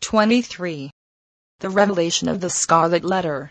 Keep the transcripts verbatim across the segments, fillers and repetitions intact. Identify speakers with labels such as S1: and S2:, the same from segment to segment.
S1: twenty-three. The Revelation of the Scarlet Letter.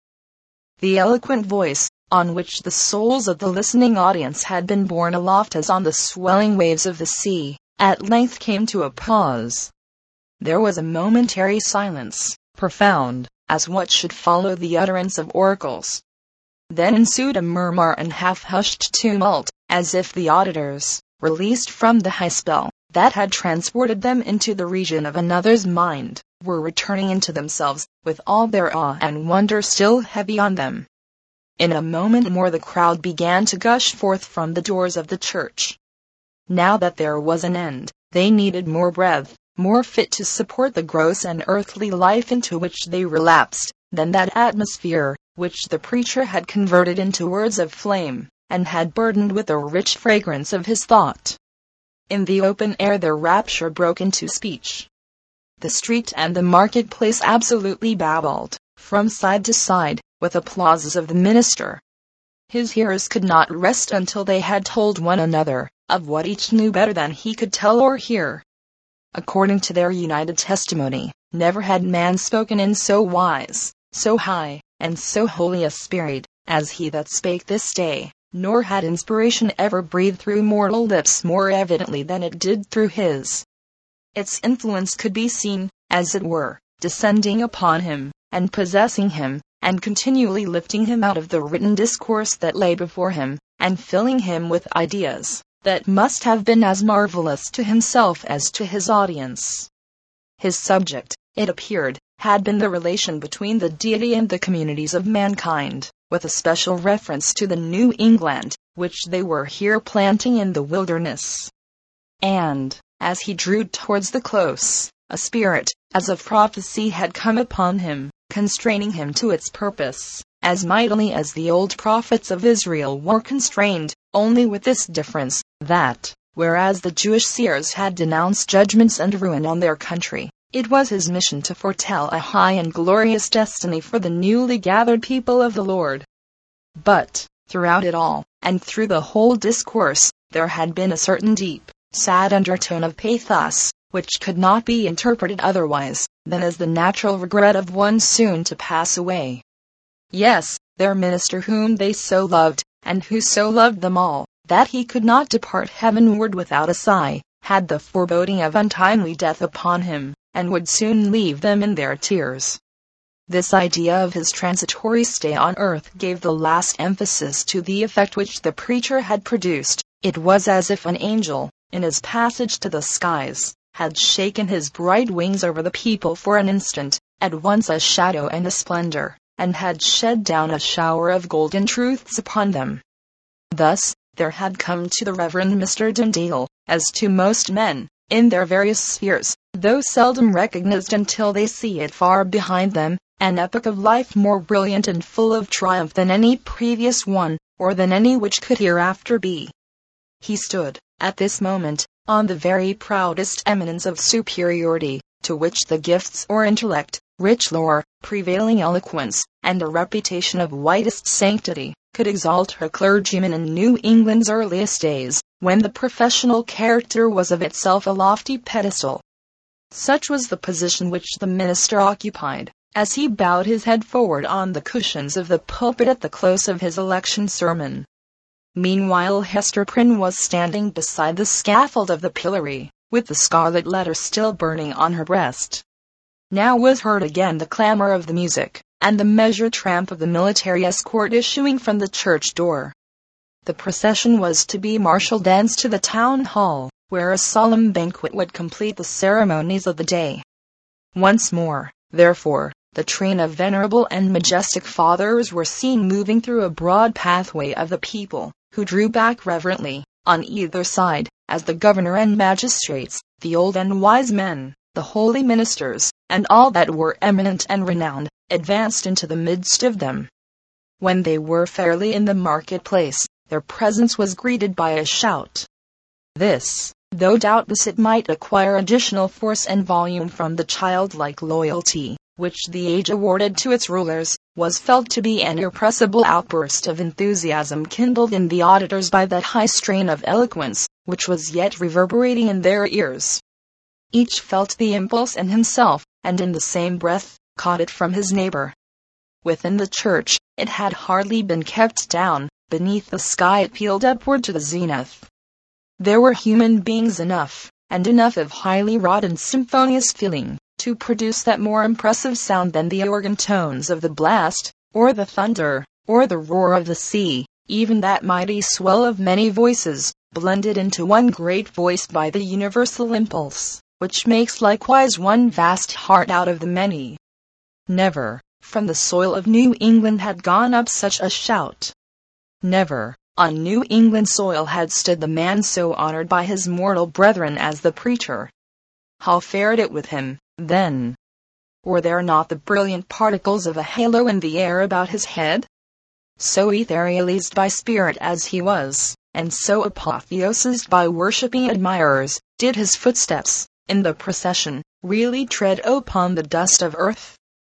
S1: The eloquent voice, on which the souls of the listening audience had been borne aloft as on the swelling waves of the sea, at length came to a pause. There was a momentary silence, profound, as what should follow the utterance of oracles. Then ensued a murmur and half-hushed tumult, as if the auditors, released from the high spell that had transported them into the region of another's mind, were returning into themselves, with all their awe and wonder still heavy on them. In a moment more the crowd began to gush forth from the doors of the church. Now that there was an end, they needed more breath, more fit to support the gross and earthly life into which they relapsed, than that atmosphere which the preacher had converted into words of flame, and had burdened with the rich fragrance of his thought. In the open air their rapture broke into speech. The street and the marketplace absolutely babbled, from side to side, with applauses of the minister. His hearers could not rest until they had told one another of what each knew better than he could tell or hear. According to their united testimony, never had man spoken in so wise, so high, and so holy a spirit, as he that spake this day, nor had inspiration ever breathed through mortal lips more evidently than it did through his. Its influence could be seen, as it were, descending upon him, and possessing him, and continually lifting him out of the written discourse that lay before him, and filling him with ideas that must have been as marvelous to himself as to his audience. His subject, it appeared, had been the relation between the deity and the communities of mankind, with a special reference to the New England, which they were here planting in the wilderness. And, as he drew towards the close, a spirit, as of prophecy, had come upon him, constraining him to its purpose, as mightily as the old prophets of Israel were constrained, only with this difference, that, whereas the Jewish seers had denounced judgments and ruin on their country, it was his mission to foretell a high and glorious destiny for the newly gathered people of the Lord. But, throughout it all, and through the whole discourse, there had been a certain deep, sad undertone of pathos, which could not be interpreted otherwise than as the natural regret of one soon to pass away. Yes, their minister whom they so loved, and who so loved them all, that he could not depart heavenward without a sigh, had the foreboding of untimely death upon him, and would soon leave them in their tears. This idea of his transitory stay on earth gave the last emphasis to the effect which the preacher had produced. It was as if an angel, in his passage to the skies, had shaken his bright wings over the people for an instant, at once a shadow and a splendor, and had shed down a shower of golden truths upon them. Thus, there had come to the Reverend Mister Tyndale, as to most men, in their various spheres, though seldom recognized until they see it far behind them, an epoch of life more brilliant and full of triumph than any previous one, or than any which could hereafter be. He stood, at this moment, on the very proudest eminence of superiority, to which the gifts or intellect, rich lore, prevailing eloquence, and a reputation of widest sanctity, could exalt her clergyman in New England's earliest days, when the professional character was of itself a lofty pedestal. Such was the position which the minister occupied, as he bowed his head forward on the cushions of the pulpit at the close of his election sermon. Meanwhile Hester Prynne was standing beside the scaffold of the pillory, with the scarlet letter still burning on her breast. Now was heard again the clamor of the music, and the measured tramp of the military escort issuing from the church door. The procession was to be marshalled thence to the town hall, where a solemn banquet would complete the ceremonies of the day. Once more, therefore, the train of venerable and majestic fathers were seen moving through a broad pathway of the people, who drew back reverently, on either side, as the governor and magistrates, the old and wise men, the holy ministers, and all that were eminent and renowned, advanced into the midst of them. When they were fairly in the marketplace, their presence was greeted by a shout. This, though doubtless it might acquire additional force and volume from the childlike loyalty which the age awarded to its rulers, was felt to be an irrepressible outburst of enthusiasm kindled in the auditors by that high strain of eloquence, which was yet reverberating in their ears. Each felt the impulse in himself, and in the same breath, caught it from his neighbor. Within the church, it had hardly been kept down. Beneath the sky it pealed upward to the zenith. There were human beings enough, and enough of highly wrought and symphonious feeling, to produce that more impressive sound than the organ tones of the blast, or the thunder, or the roar of the sea, even that mighty swell of many voices, blended into one great voice by the universal impulse, which makes likewise one vast heart out of the many. Never, from the soil of New England had gone up such a shout. Never, on New England soil had stood the man so honored by his mortal brethren as the preacher. How fared it with him, then? Were there not the brilliant particles of a halo in the air about his head? So etherealized by spirit as he was, and so apotheosized by worshipping admirers, did his footsteps, in the procession, really tread upon the dust of earth.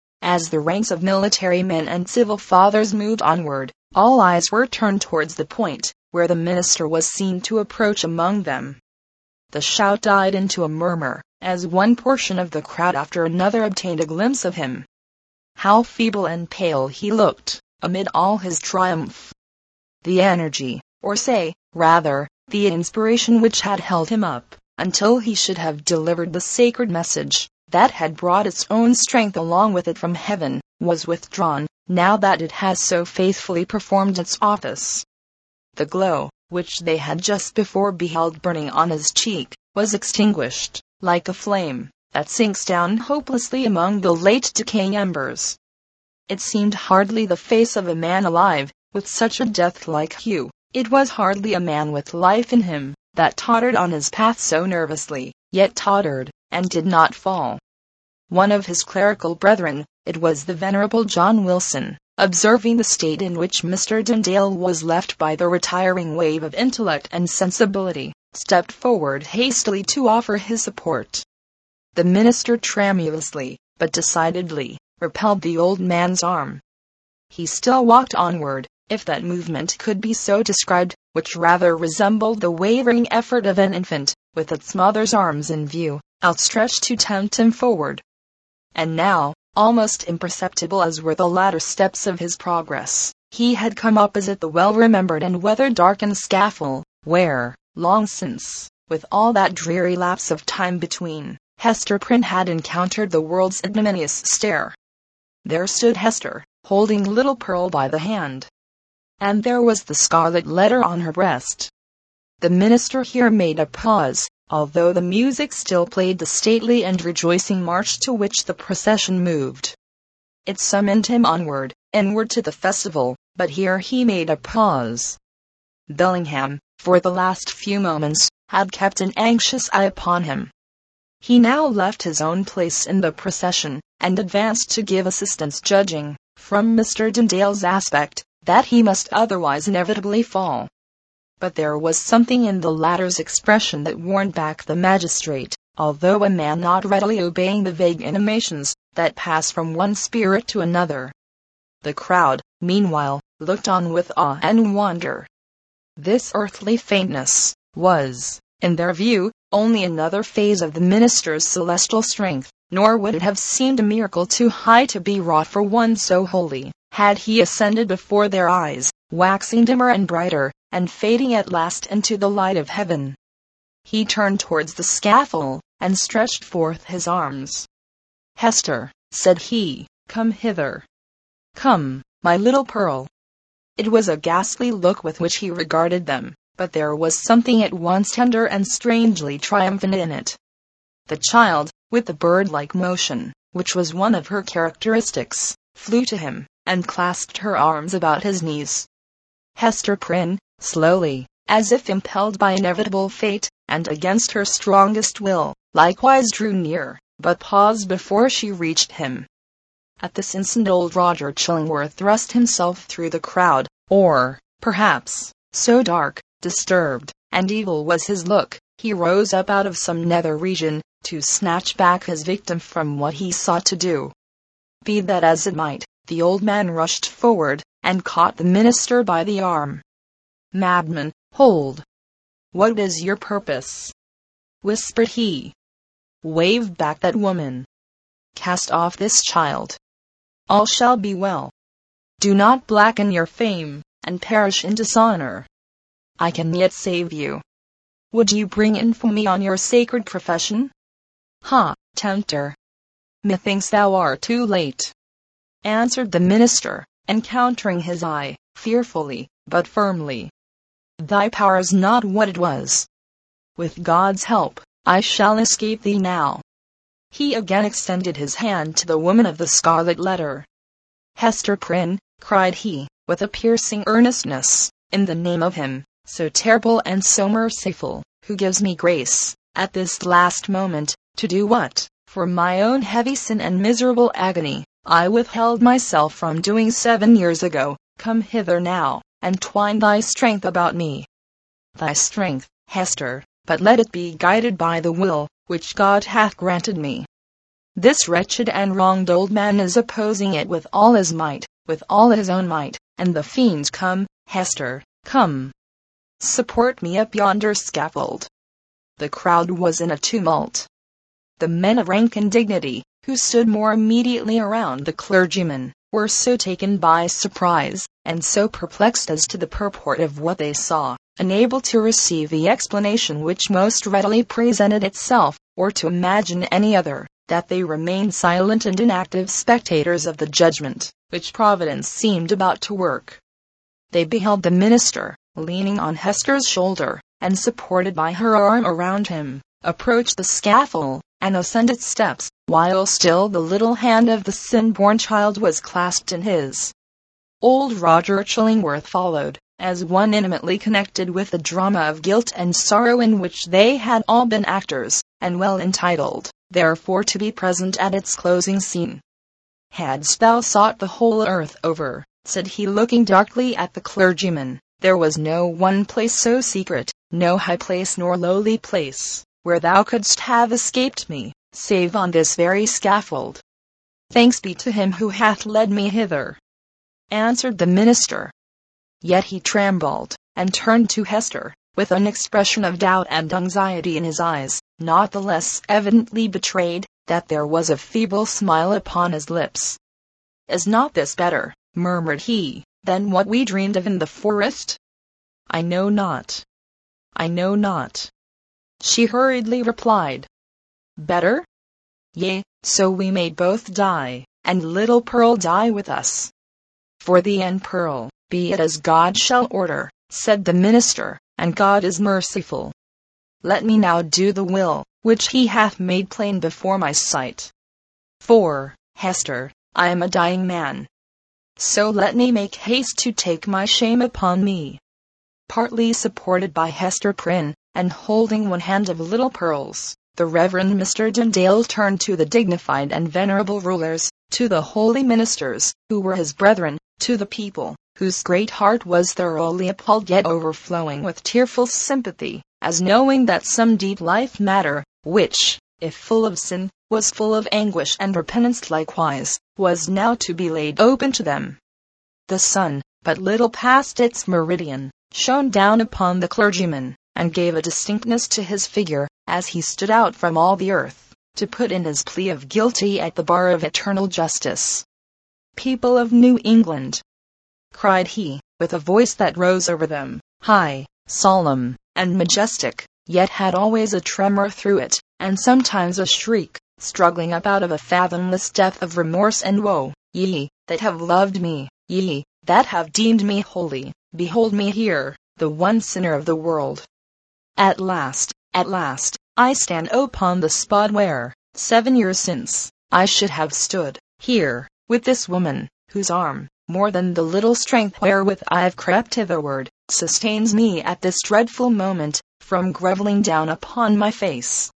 S1: As the ranks of military men and civil fathers moved onward, all eyes were turned towards the point, where the minister was seen to approach among them. The shout died into a murmur, as one portion of the crowd after another obtained a glimpse of him. How feeble and pale he looked, amid all his triumph. The energy, or say, rather, the inspiration which had held him up, until he should have delivered the sacred message, that had brought its own strength along with it from heaven, was withdrawn, now that it has so faithfully performed its office. The glow, which they had just before beheld burning on his cheek, was extinguished, like a flame that sinks down hopelessly among the late decaying embers. It seemed hardly the face of a man alive, with such a death-like hue. It was hardly a man with life in him, that tottered on his path so nervously, yet tottered, and did not fall. One of his clerical brethren, it was the venerable John Wilson, observing the state in which Mister Dundale was left by the retiring wave of intellect and sensibility, stepped forward hastily to offer his support. The minister tremulously, but decidedly, repelled the old man's arm. He still walked onward, if that movement could be so described, which rather resembled the wavering effort of an infant, with its mother's arms in view, outstretched to tempt him forward. And now, almost imperceptible as were the latter steps of his progress, he had come opposite the well-remembered and weather-darkened scaffold, where, long since, with all that dreary lapse of time between, Hester Prynne had encountered the world's ignominious stare. There stood Hester, holding little Pearl by the hand. And there was the scarlet letter on her breast. The minister here made a pause, although the music still played the stately and rejoicing march to which the procession moved. It summoned him onward, inward to the festival, but here he made a pause. Bellingham, for the last few moments, had kept an anxious eye upon him. He now left his own place in the procession, and advanced to give assistance, judging, from Mister Dundale's aspect, that he must otherwise inevitably fall. But there was something in the latter's expression that warned back the magistrate, although a man not readily obeying the vague intimations that pass from one spirit to another. The crowd, meanwhile, looked on with awe and wonder. This earthly faintness was, in their view, only another phase of the minister's celestial strength, nor would it have seemed a miracle too high to be wrought for one so holy, had he ascended before their eyes, waxing dimmer and brighter, and fading at last into the light of heaven. He turned towards the scaffold, and stretched forth his arms. "Hester," said he, "come hither. Come, my little Pearl." It was a ghastly look with which he regarded them, but there was something at once tender and strangely triumphant in it. The child, with the bird-like motion, which was one of her characteristics, flew to him, and clasped her arms about his knees. Hester Prynne, slowly, as if impelled by inevitable fate, and against her strongest will, likewise drew near, but paused before she reached him. At this instant old Roger Chillingworth thrust himself through the crowd, or, perhaps, so dark, disturbed, and evil was his look, he rose up out of some nether region, to snatch back his victim from what he sought to do. Be that as it might, the old man rushed forward, and caught the minister by the arm. "Madman, hold! What is your purpose?" whispered he. "Wave back that woman. cast off this child. All shall be well. Do not blacken your fame, and perish in dishonor. I can yet save you. Would you bring infamy on your sacred profession? Ha, tempter! Methinks thou art too late, answered the minister, encountering his eye, fearfully, but firmly. Thy power is not what it was. With God's help, I shall escape thee now. He again extended his hand to the woman of the scarlet letter. Hester Prynne, cried he, with a piercing earnestness, in the name of him, so terrible and so merciful, who gives me grace, at this last moment, to do what, for my own heavy sin and miserable agony, I withheld myself from doing seven years ago, come hither now, and twine thy strength about me. Thy strength, Hester, but let it be guided by the will, which God hath granted me. This wretched and wronged old man is opposing it with all his might, with all his own might, and the fiends come, Hester, come. Support me up yonder scaffold. The crowd was in a tumult. The men of rank and dignity, who stood more immediately around the clergyman, were so taken by surprise, and so perplexed as to the purport of what they saw, unable to receive the explanation which most readily presented itself, or to imagine any other, that they remained silent and inactive spectators of the judgment, which Providence seemed about to work. They beheld the minister, leaning on Hester's shoulder, and supported by her arm around him, approach the scaffold, and ascend its steps, while still the little hand of the sin-born child was clasped in his. Old Roger Chillingworth followed, as one intimately connected with the drama of guilt and sorrow in which they had all been actors, and well entitled, therefore, to be present at its closing scene. Hadst thou sought the whole earth over, said he, looking darkly at the clergyman, there was no one place so secret, no high place nor lowly place, where thou couldst have escaped me, save on this very scaffold. Thanks be to him who hath led me hither, answered the minister. Yet he trembled, and turned to Hester, with an expression of doubt and anxiety in his eyes, not the less evidently betrayed, that there was a feeble smile upon his lips. Is not this better, murmured he, than what we dreamed of in the forest? I know not. I know not. She hurriedly replied. Better? Yea, so we may both die, and little Pearl die with us. For thee and Pearl, be it as God shall order, said the minister, and God is merciful. Let me now do the will, which he hath made plain before my sight. For, Hester, I am a dying man. So let me make haste to take my shame upon me. Partly supported by Hester Prynne, and holding one hand of little Pearl's, the Reverend Mister Dundale turned to the dignified and venerable rulers, to the holy ministers, who were his brethren, to the people, whose great heart was thoroughly appalled yet overflowing with tearful sympathy, as knowing that some deep life matter, which, if full of sin, was full of anguish and repentance likewise, was now to be laid open to them. The sun, but little past its meridian, shone down upon the clergyman, and gave a distinctness to his figure, as he stood out from all the earth, to put in his plea of guilty at the bar of eternal justice. People of New England, cried he, with a voice that rose over them, high, solemn, and majestic, yet had always a tremor through it, and sometimes a shriek, struggling up out of a fathomless depth of remorse and woe, ye, that have loved me, ye, that have deemed me holy, behold me here, the one sinner of the world. At last, at last, I stand upon the spot where, seven years since, I should have stood, here, with this woman, whose arm, more than the little strength wherewith I have crept hitherward, sustains me at this dreadful moment, from grovelling down upon my face.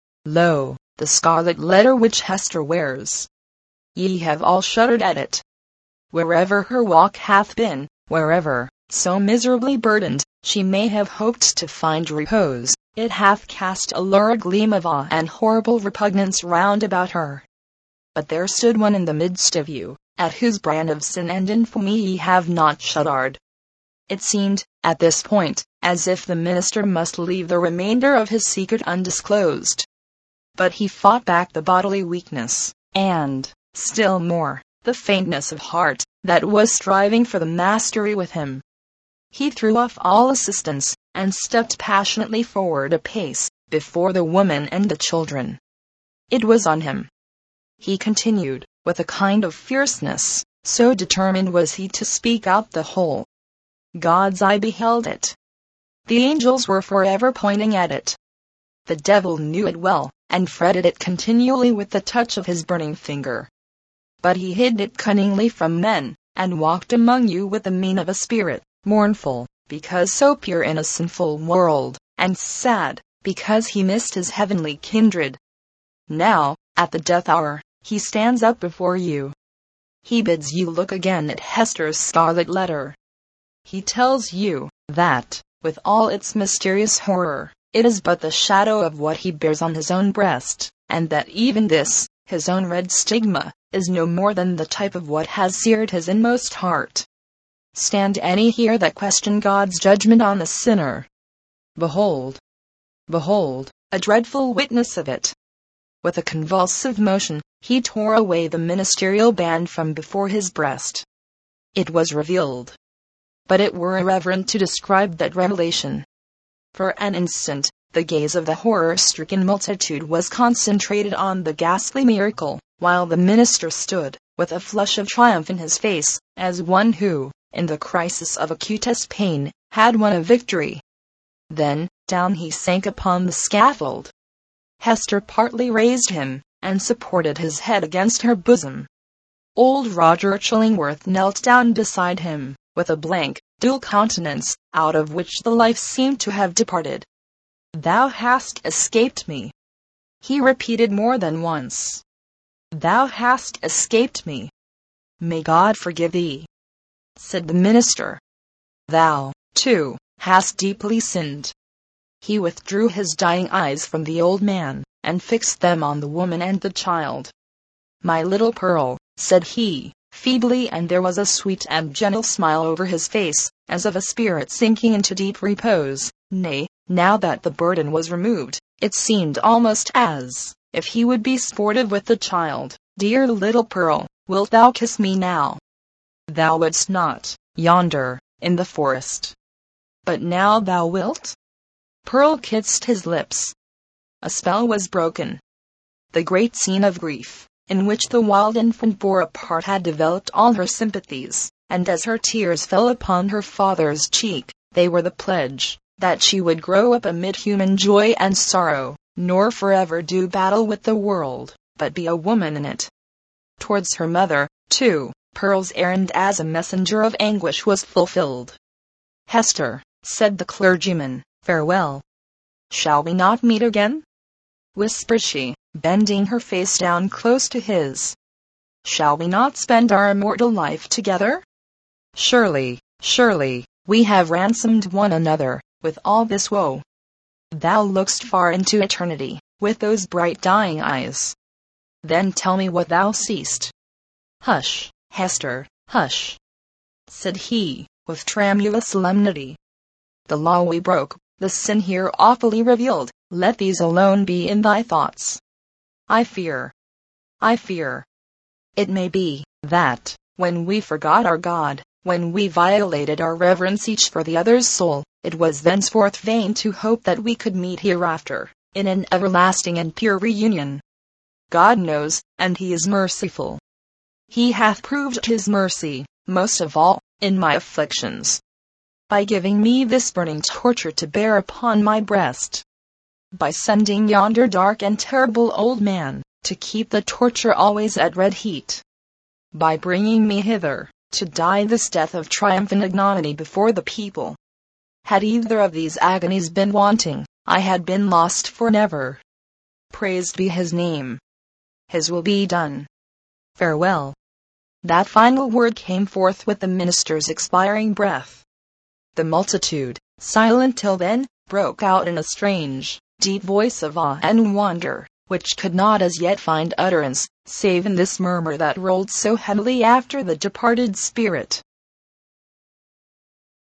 S1: Lo, the scarlet letter which Hester wears. Ye have all shuddered at it. Wherever her walk hath been, wherever, so miserably burdened, she may have hoped to find repose, it hath cast a lurid gleam of awe and horrible repugnance round about her. But there stood one in the midst of you, at whose brand of sin and infamy ye have not shuddered. It seemed, at this point, as if the minister must leave the remainder of his secret undisclosed. But he fought back the bodily weakness, and, still more, the faintness of heart that was striving for the mastery with him. He threw off all assistance, and stepped passionately forward a pace, before the woman and the children. It was on him. He continued, with a kind of fierceness, so determined was he to speak out the whole. God's eye beheld it. The angels were forever pointing at it. The devil knew it well, and fretted it continually with the touch of his burning finger. But he hid it cunningly from men, and walked among you with the mien of a spirit, mournful, because so pure in a sinful world, and sad, because he missed his heavenly kindred. Now, at the death hour, he stands up before you. He bids you look again at Hester's scarlet letter. He tells you that, with all its mysterious horror, it is but the shadow of what he bears on his own breast, and that even this, his own red stigma, is no more than the type of what has seared his inmost heart. Stand any here that question God's judgment on the sinner. Behold, behold, a dreadful witness of it. With a convulsive motion, he tore away the ministerial band from before his breast. It was revealed. But it were irreverent to describe that revelation. For an instant, the gaze of the horror-stricken multitude was concentrated on the ghastly miracle, while the minister stood, with a flush of triumph in his face, as one who, in the crisis of acutest pain, had won a victory. Then, down he sank upon the scaffold. Hester partly raised him, and supported his head against her bosom. Old Roger Chillingworth knelt down beside him, with a blank, dull countenance, out of which the life seemed to have departed. "Thou hast escaped me," he repeated more than once. "Thou hast escaped me. May God forgive thee," said the minister. "Thou, too, hast deeply sinned." He withdrew his dying eyes from the old man, and fixed them on the woman and the child. "My little Pearl," said he, feebly, and there was a sweet and gentle smile over his face, as of a spirit sinking into deep repose. Nay, now that the burden was removed, it seemed almost as if he would be sportive with the child. "Dear little Pearl, wilt thou kiss me now? Thou wouldst not, yonder, in the forest. But now thou wilt?" Pearl kissed his lips. A spell was broken. The great scene of grief, in which the wild infant bore a part, had developed all her sympathies, and as her tears fell upon her father's cheek, they were the pledge that she would grow up amid human joy and sorrow, nor forever do battle with the world, but be a woman in it. Towards her mother, too, Pearl's errand as a messenger of anguish was fulfilled. "Hester," said the clergyman, "farewell. Shall we not meet again?" whispered she, bending her face down close to his. "Shall we not spend our immortal life together? Surely, surely, we have ransomed one another, with all this woe. Thou look'st far into eternity, with those bright dying eyes. Then tell me what thou seest." "Hush, Hester, hush," said he, with tremulous solemnity. "The law we broke, the sin here awfully revealed, let these alone be in thy thoughts. I fear, I fear. It may be, that, when we forgot our God, when we violated our reverence each for the other's soul, it was thenceforth vain to hope that we could meet hereafter, in an everlasting and pure reunion. God knows, and he is merciful. He hath proved his mercy, most of all, in my afflictions, by giving me this burning torture to bear upon my breast, by sending yonder dark and terrible old man, to keep the torture always at red heat, by bringing me hither, to die this death of triumph and ignominy before the people. Had either of these agonies been wanting, I had been lost for never. Praised be his name. His will be done. Farewell." That final word came forth with the minister's expiring breath. The multitude, silent till then, broke out in a strange, deep voice of awe and wonder, which could not as yet find utterance, save in this murmur that rolled so heavily after the departed spirit.